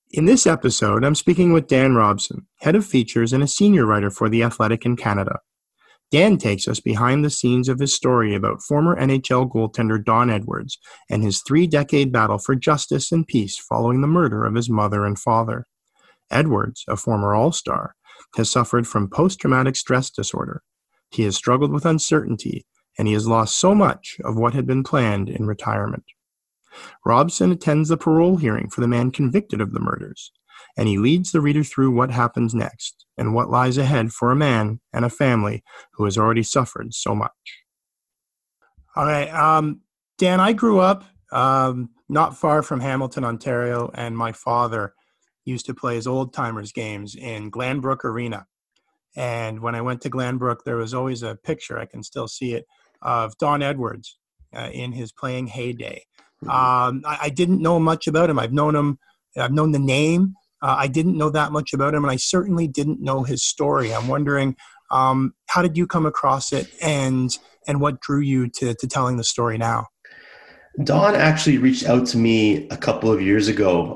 In this episode, I'm speaking with Dan Robson, head of features and a senior writer for The Athletic in Canada. Dan takes us behind the scenes of his story about former NHL goaltender Don Edwards and his 3-decade battle for justice and peace following the murder of his mother and father. Edwards, a former All-Star, has suffered from post-traumatic stress disorder. He has struggled with uncertainty, and he has lost so much of what had been planned in retirement. Robson attends the parole hearing for the man convicted of the murders, and he leads the reader through what happens next and what lies ahead for a man and a family who has already suffered so much. All right, Dan, I grew up not far from Hamilton, Ontario, and my father used to play his old-timers games in Glanbrook Arena. And when I went to Glanbrook, there was always a picture, I can still see it, of Don Edwards in his playing heyday. I didn't know much about him. I've known the name. I didn't know that much about him, and I certainly didn't know his story. I'm wondering, how did you come across it, and what drew you to telling the story now? Don actually reached out to me a couple of years ago.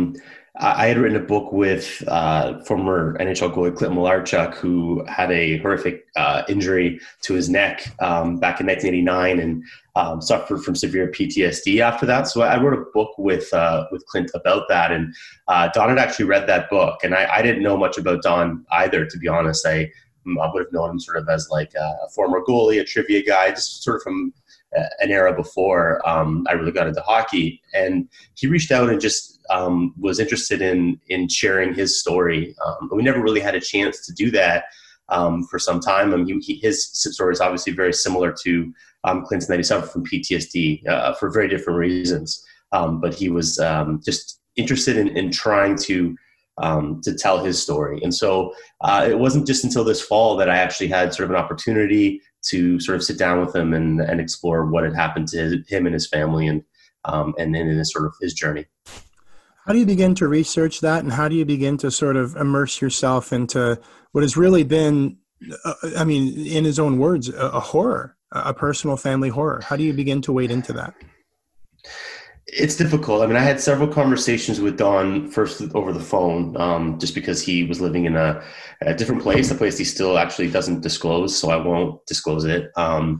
I had written a book with former NHL goalie Clint Malarchuk, who had a horrific injury to his neck back in 1989 and suffered from severe PTSD after that. So I wrote a book with Clint about that. And Don had actually read that book. And I didn't know much about Don either, to be honest. I would have known him sort of as like a former goalie, a trivia guy, just sort of from an era before I really got into hockey. And he reached out and just was interested in sharing his story. We never really had a chance to do that for some time. I mean, his story is obviously very similar to Clint's, that he suffered from PTSD for very different reasons. But he was just interested in trying to tell his story. And so it wasn't just until this fall that I actually had sort of an opportunity to sort of sit down with him and explore what had happened to him and his family and in his sort of his journey. How do you begin to research that, and how do you begin to sort of immerse yourself into what has really been, in his own words, a horror, a personal family horror? How do you begin to wade into that? It's difficult. I mean, I had several conversations with Don first over the phone, just because he was living in a different place, a place he still actually doesn't disclose, so I won't disclose it.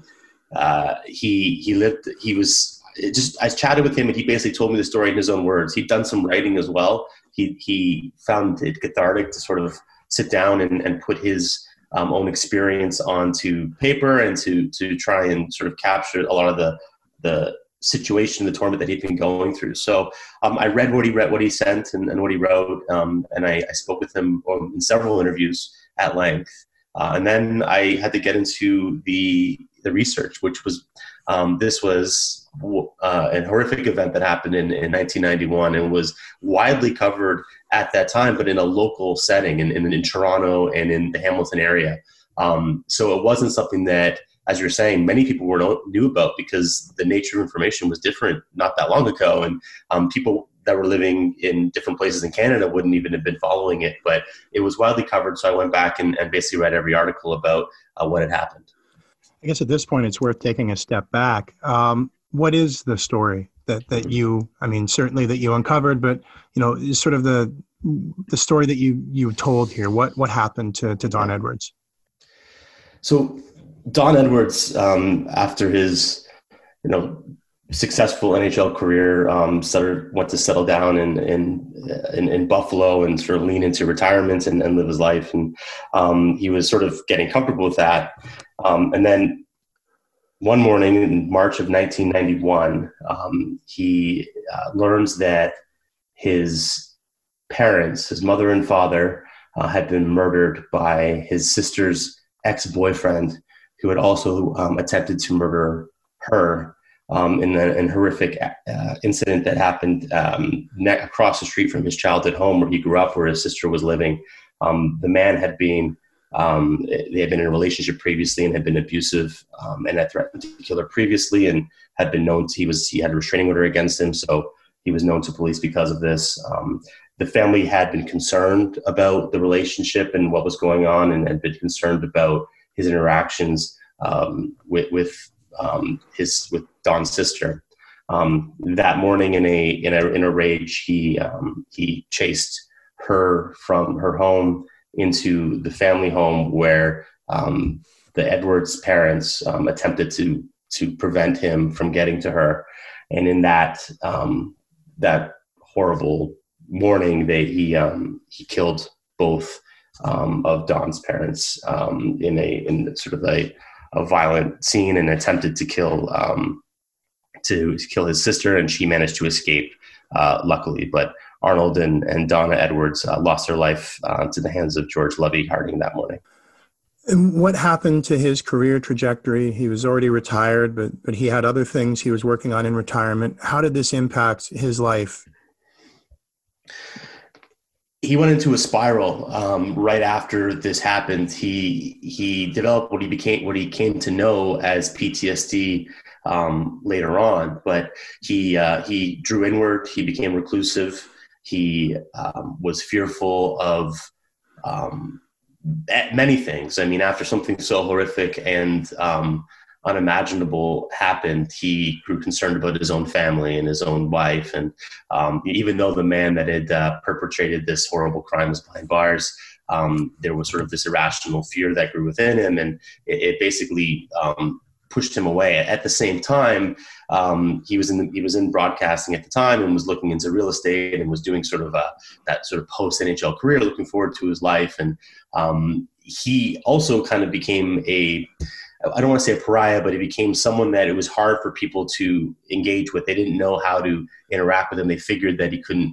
I chatted with him, and he basically told me the story in his own words. He'd done some writing as well. He found it cathartic to sort of sit down and put his own experience onto paper and to try and sort of capture a lot of the situation, the torment that he'd been going through. So I read what he sent and what he wrote, and I spoke with him in several interviews at length. And then I had to get into the research, which was this was a horrific event that happened in 1991 and was widely covered at that time, but in a local setting in Toronto and in the Hamilton area. So it wasn't something that, as you're saying, many people knew about, because the nature of information was different not that long ago. And people that were living in different places in Canada wouldn't even have been following it, but it was widely covered. So I went back and basically read every article about what had happened. I guess at this point, it's worth taking a step back. What is the story that you, certainly that you uncovered, but, sort of the story that you told here? What happened to Don Edwards? So Don Edwards, after his, successful NHL career, went to settle down in Buffalo and sort of lean into retirement and live his life. And he was sort of getting comfortable with that. And then one morning in March of 1991, he learns that his parents, his mother and father, had been murdered by his sister's ex-boyfriend, who had also attempted to murder her in a horrific incident that happened across the street from his childhood home where he grew up, where his sister was living. The man had been, they had been in a relationship previously and had been abusive and had threatened to kill her previously, and had been known to, he had a restraining order against him, so he was known to police because of this. The family had been concerned about the relationship and what was going on, and had been concerned about his interactions with Don's sister. That morning, in a rage, he chased her from her home into the family home where the Edwards parents attempted to prevent him from getting to her, and in that horrible morning, he killed both of Don's parents in sort of a violent scene, and attempted to kill his sister, and she managed to escape, luckily. But Arnold and Donna Edwards lost their life to the hands of George Levy Harding that morning. And what happened to his career trajectory? He was already retired, but he had other things he was working on in retirement. How did this impact his life? He went into a spiral right after this happened. He developed what he came to know as PTSD later on. But he drew inward. He became reclusive. He was fearful of many things. I mean, after something so horrific and unimaginable happened, he grew concerned about his own family and his own wife. And even though the man that had perpetrated this horrible crime was behind bars, there was sort of this irrational fear that grew within him, and it basically pushed him away. At the same time, he was in broadcasting at the time, and was looking into real estate, and was doing sort of that sort of post NHL career, looking forward to his life. And he also kind of became I don't want to say a pariah, but he became someone that it was hard for people to engage with. They didn't know how to interact with him. They figured that he couldn't,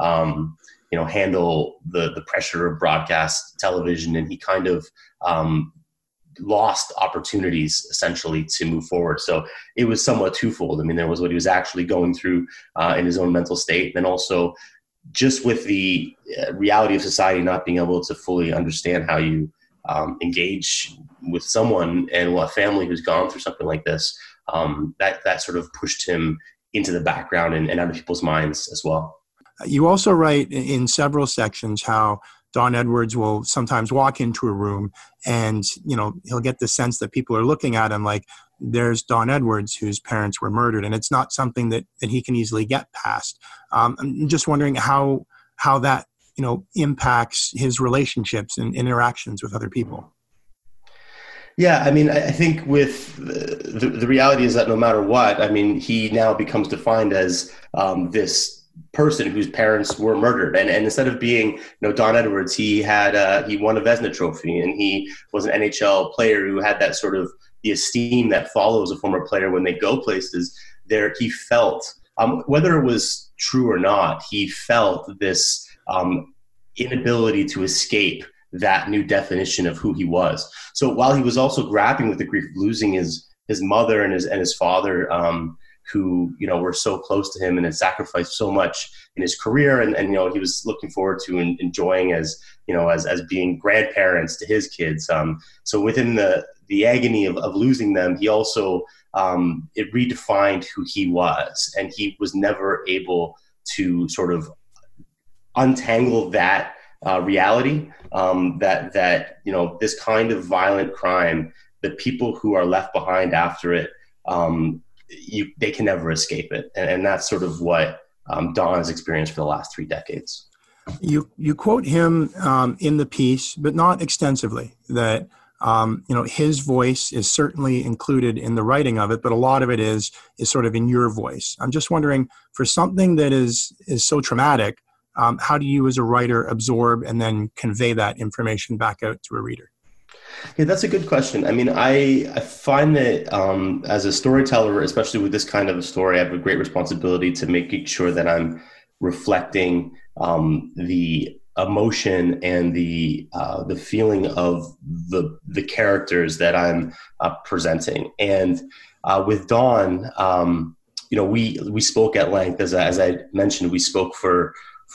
handle the pressure of broadcast television, and he kind of lost opportunities essentially to move forward. So it was somewhat twofold. I mean, there was what he was actually going through in his own mental state, and also just with the reality of society not being able to fully understand how you engage with someone and a family who's gone through something like this, that sort of pushed him into the background and out of people's minds as well. You also write in several sections how Don Edwards will sometimes walk into a room and, he'll get the sense that people are looking at him like, there's Don Edwards whose parents were murdered. And it's not something that he can easily get past. I'm just wondering how that, impacts his relationships and interactions with other people. Yeah, I mean, I think with the reality is that no matter what, I mean, he now becomes defined as this person whose parents were murdered, and instead of being Don Edwards, he won a Vezina Trophy, and he was an NHL player who had that sort of the esteem that follows a former player when they go places. There, he felt whether it was true or not, he felt this inability to escape that new definition of who he was. So while he was also grappling with the grief of losing his mother and his father, who were so close to him and had sacrificed so much in his career, and he was looking forward to enjoying as being grandparents to his kids. So within the agony of losing them, he also it redefined who he was, and he was never able to sort of untangle that reality, that this kind of violent crime, the people who are left behind after it, they can never escape it. And that's sort of what Don has experienced for the last 3 decades. You quote him in the piece, but not extensively, that his voice is certainly included in the writing of it, but a lot of it is sort of in your voice. I'm just wondering, for something that is so traumatic, how do you as a writer absorb and then convey that information back out to a reader? Yeah, that's a good question. I mean, I find that as a storyteller, especially with this kind of a story, I have a great responsibility to making sure that I'm reflecting the emotion and the feeling of the characters that I'm presenting. And with Don, we spoke at length. As I mentioned, we spoke for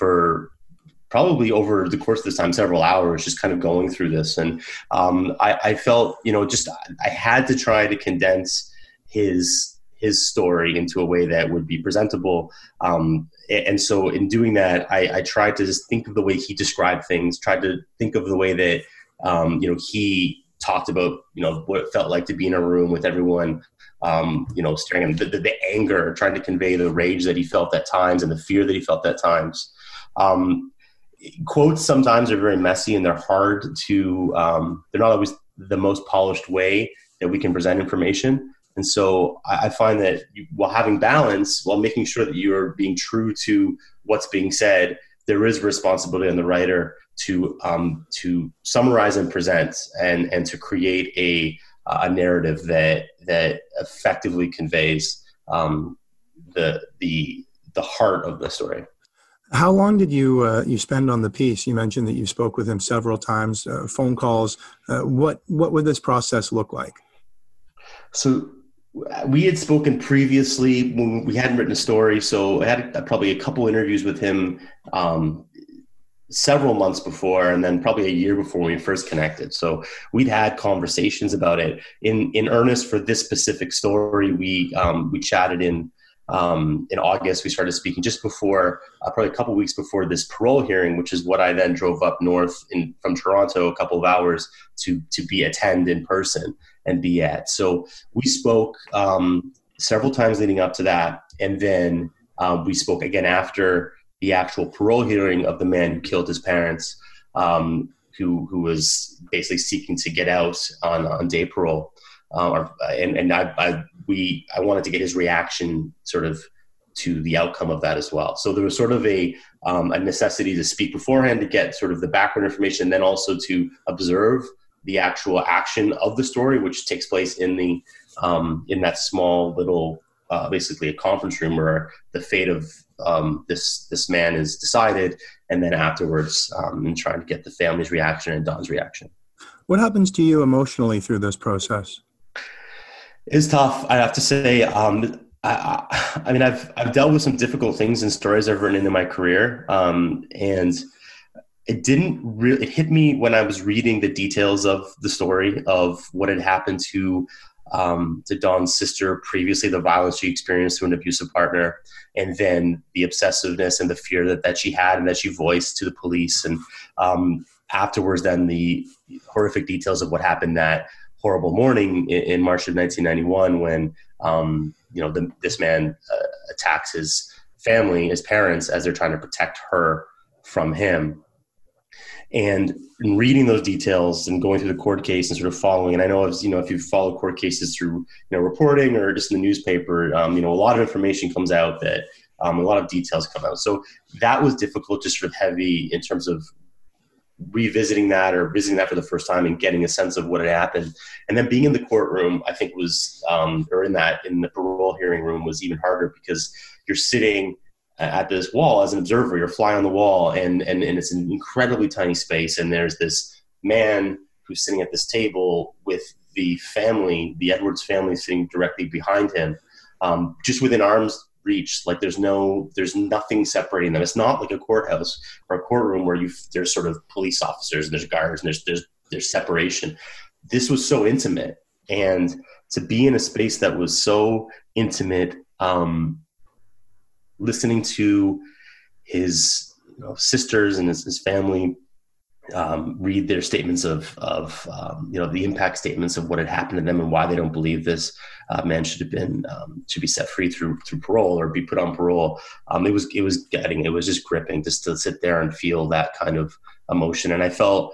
probably over the course of this time, several hours, just kind of going through this. And I felt, I had to try to condense his story into a way that would be presentable. And so in doing that, I tried to just think of the way he described things, tried to think of the way that, he talked about, what it felt like to be in a room with everyone staring at the anger, trying to convey the rage that he felt at times and the fear that he felt at times. Quotes sometimes are very messy and they're hard to, they're not always the most polished way that we can present information. And so I find that while having balance, while making sure that you're being true to what's being said, there is responsibility on the writer to summarize and present and to create a narrative that effectively conveys the heart of the story. How long did you spend on the piece? You mentioned that you spoke with him several times, phone calls. What would this process look like? So we had spoken previously when we hadn't written a story. So I had probably a couple interviews with him several months before, and then probably a year before we first connected. So we'd had conversations about it in earnest for this specific story. We chatted in August. We started speaking just before, probably a couple weeks before this parole hearing, which is what I then drove up north from Toronto a couple of hours to attend in person and be at. So we spoke several times leading up to that, and then we spoke again after the actual parole hearing of the man who killed his parents, who was basically seeking to get out on day parole. I wanted to get his reaction sort of to the outcome of that as well. So there was sort of a necessity to speak beforehand to get sort of the background information, and then also to observe the actual action of the story, which takes place in that small little, basically a conference room where the fate of this man is decided, and then afterwards, and trying to get the family's reaction and Don's reaction. What happens to you emotionally through this process? It's tough, I have to say. I mean, I've dealt with some difficult things and stories I've written in my career, and it hit me when I was reading the details of the story of what had happened to Don's sister previously, the violence she experienced through an abusive partner, and then the obsessiveness and the fear that she had and that she voiced to the police, and afterwards then the horrific details of what happened that horrible morning in March of 1991 when this man attacks his family, his parents, as they're trying to protect her from him. And in reading those details and going through the court case and sort of following, and I know if you follow court cases through reporting or just in the newspaper, a lot of information comes out that a lot of details come out. So that was difficult, just sort of heavy in terms of revisiting that or visiting that for the first time and getting a sense of what had happened. And then being in the courtroom, I think was, or in the parole hearing room was even harder, because you're sitting at this wall as an observer, you're a fly on the wall, and it's an incredibly tiny space. And there's this man who's sitting at this table with the family, the Edwards family, sitting directly behind him, just within arm's reach. Like there's nothing separating them. It's not like a courthouse or a courtroom where there's sort of police officers and there's guards and there's separation. This was so intimate, and to be in a space that was so intimate, listening to his sisters and his family read their statements of the impact statements of what had happened to them and why they don't believe this man should be set free through parole or be put on parole. It was just gripping just to sit there and feel that kind of emotion. And I felt,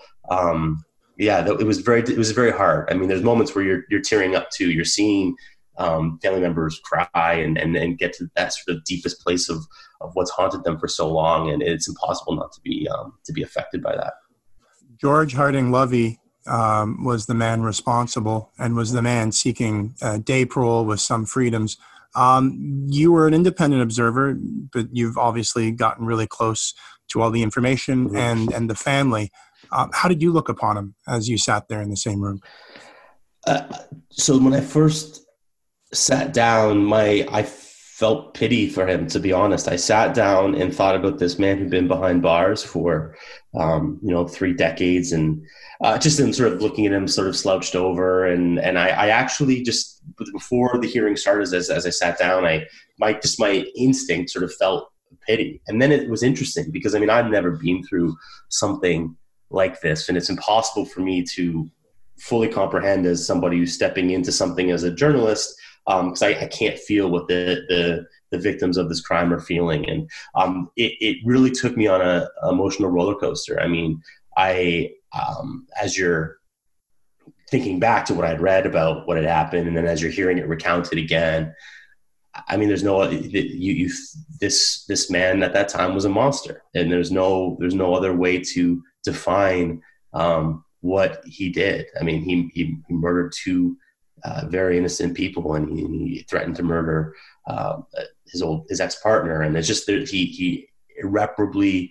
it was very hard. I mean, there's moments where you're tearing up too. You're seeing family members cry and get to that sort of deepest place of what's haunted them for so long. And it's impossible not to be affected by that. George Harding Lovey was the man responsible and was the man seeking day parole with some freedoms. You were an independent observer, but you've obviously gotten really close to all the information and the family. How did you look upon him as you sat there in the same room? So when I first sat down, I felt pity for him, to be honest. I sat down and thought about this man who'd been behind bars for 3 decades, and just in sort of looking at him sort of slouched over, and I actually just before the hearing started, as I sat down, my instinct sort of felt pity. And then it was interesting because I've never been through something like this, and it's impossible for me to fully comprehend as somebody who's stepping into something as a journalist because I can't feel what the victims of this crime are feeling. And it really took me on a emotional roller coaster. I mean, as you're thinking back to what I'd read about what had happened, and then as you're hearing it recounted again, I mean, this man at that time was a monster, and there's no other way to define what he did. I mean, he murdered two very innocent people, and he threatened to murder his ex-partner, and it's just that he irreparably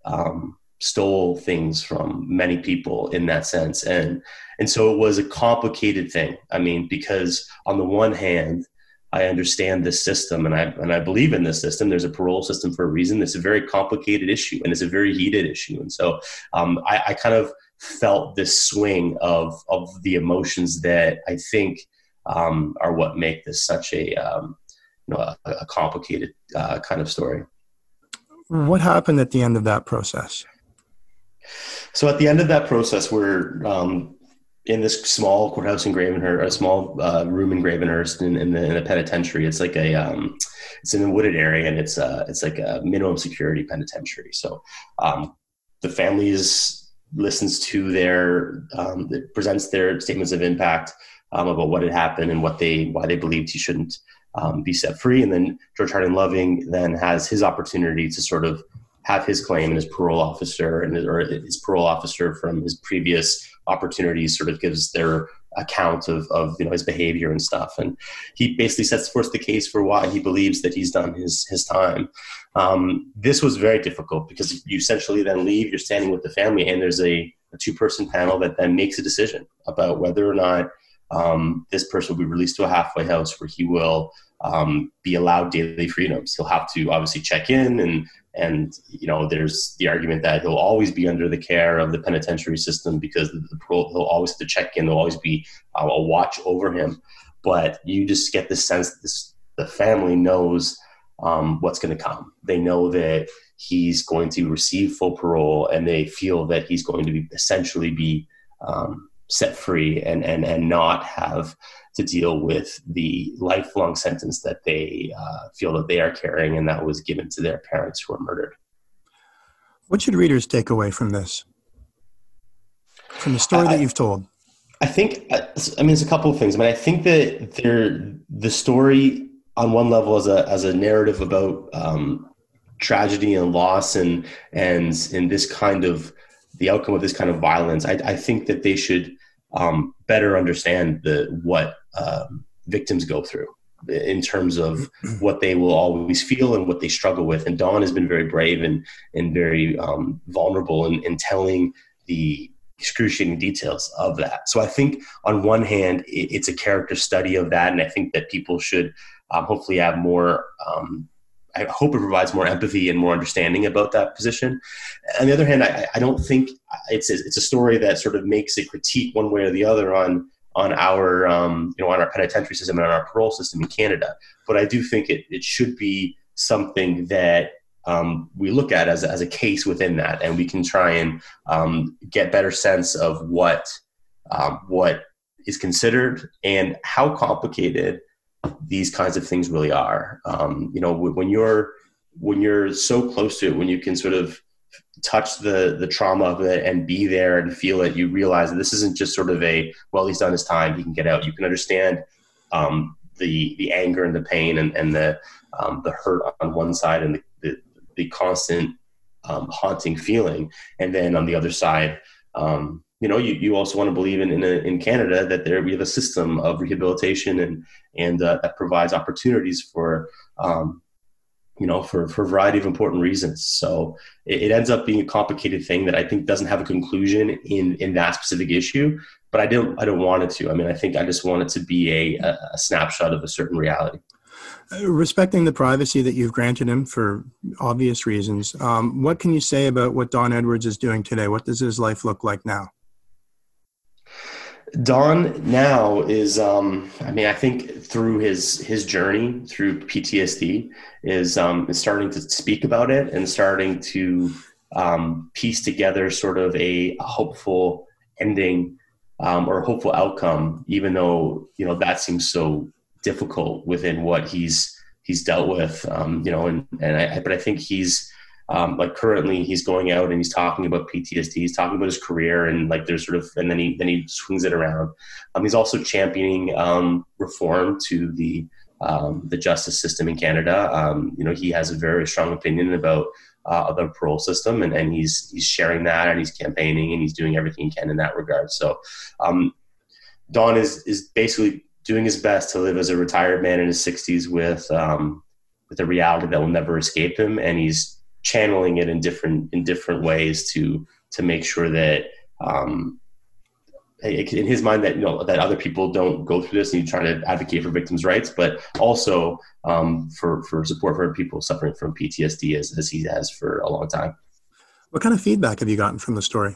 stole things from many people in that sense, and so it was a complicated thing. I mean, because on the one hand, I understand this system, and I believe in this system. There's a parole system for a reason. It's a very complicated issue, and it's a very heated issue. And so I kind of felt this swing of the emotions that I think are what make this such a complicated kind of story. What happened at the end of that process? So at the end of that process, we're in this small courthouse in Gravenhurst, a small room in Gravenhurst in the penitentiary. It's like it's in a wooded area, and it's like a minimum security penitentiary. So the family listens to presents their statements of impact about what had happened and why they believed he shouldn't be set free. And then George Harding Loving then has his opportunity to sort of have his claim, and his parole officer from his previous opportunities sort of gives their account of his behavior and stuff. And he basically sets forth the case for why he believes that he's done his time. This was very difficult because you essentially then leave, you're standing with the family, and there's a two-person panel that then makes a decision about whether or not this person will be released to a halfway house where he will be allowed daily freedoms. He'll have to obviously check in, and there's the argument that he'll always be under the care of the penitentiary system because he'll always have to check in. There'll always be a watch over him. But you just get the sense that the family knows what's going to come. They know that he's going to receive full parole, and they feel that he's going to be essentially be set free and not have to deal with the lifelong sentence that they feel that they are carrying, and that was given to their parents who were murdered. What should readers take away from this, from the story that you've told? I think, there's a couple of things. I think that the story on one level as a narrative about tragedy and loss and this kind of the outcome of this kind of violence. I think that they should better understand what victims go through in terms of what they will always feel and what they struggle with. And Don has been very brave and very vulnerable in telling the excruciating details of that. So I think on one hand, it's a character study of that. And I think that people should hopefully have more, I hope it provides more empathy and more understanding about that position. On the other hand, I don't think it's a story that sort of makes a critique one way or the other on our on our penitentiary system and on our parole system in Canada. But I do think it should be something that we look at as a case within that, and we can try and get better sense of what is considered and how complicated these kinds of things really are. When you're so close to it, when you can sort of touch the trauma of it and be there and feel it, you realize that this isn't just sort of he's done his time, he can get out. You can understand the anger and the pain and the hurt on one side and the constant haunting feeling. And then on the other side, you also want to believe in Canada that we have a system of rehabilitation and that provides opportunities for a variety of important reasons. So it ends up being a complicated thing that I think doesn't have a conclusion in that specific issue, but I don't want it to. I think I just want it to be a snapshot of a certain reality. Respecting the privacy that you've granted him for obvious reasons, what can you say about what Don Edwards is doing today? What does his life look like now? Don now is, I think through his journey through PTSD is starting to speak about it and starting to piece together sort of a hopeful ending or a hopeful outcome, even though, that seems so difficult within what he's dealt with, but I think he's like currently he's going out and he's talking about PTSD, he's talking about his career, and like there's sort of, and then he swings it around. He's also championing reform to the justice system in Canada. He has a very strong opinion about the parole system, and he's sharing that, and he's campaigning, and he's doing everything he can in that regard. So Don is basically doing his best to live as a retired man in his 60s with a reality that will never escape him, and he's channeling it in different ways to make sure that in his mind that that other people don't go through this, and he's trying to advocate for victims' rights, but also for support for people suffering from PTSD as he has for a long time. What kind of feedback have you gotten from the story?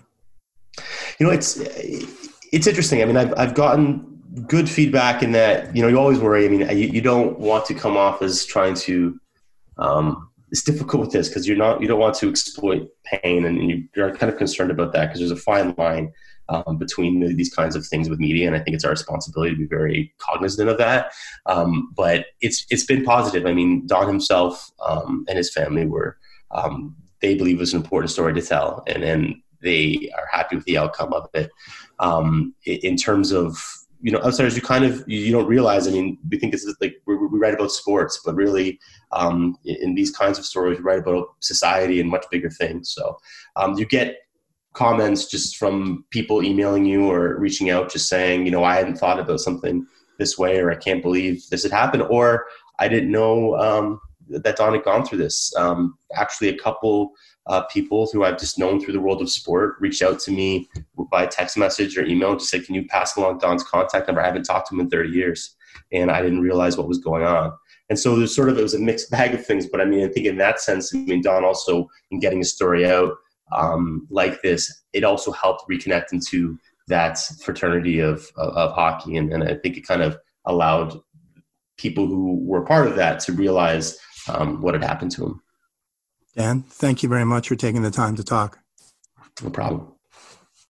It's interesting. I mean, I've gotten good feedback in that, you always worry. I mean, you don't want to come off as trying to, it's difficult with this because you don't want to exploit pain, and you're kind of concerned about that because there's a fine line between these kinds of things with media. And I think it's our responsibility to be very cognizant of that. But it's been positive. I mean, Don himself and his family they believe it was an important story to tell, and they are happy with the outcome of it. In terms of, outsiders, you don't realize, I mean, we think this is like, we write about sports, but really in these kinds of stories, we write about society and much bigger things. So you get comments just from people emailing you or reaching out, just saying, I hadn't thought about something this way, or I can't believe this had happened, or I didn't know that Don had gone through this. Actually, a couple people who I've just known through the world of sport reached out to me by text message or email to say, can you pass along Don's contact number? I haven't talked to him in 30 years, and I didn't realize what was going on. And so it was a mixed bag of things. But I mean, I think in that sense, Don also, in getting his story out like this, it also helped reconnect into that fraternity of hockey. And I think it kind of allowed people who were part of that to realize what had happened to him. Dan, thank you very much for taking the time to talk. No problem.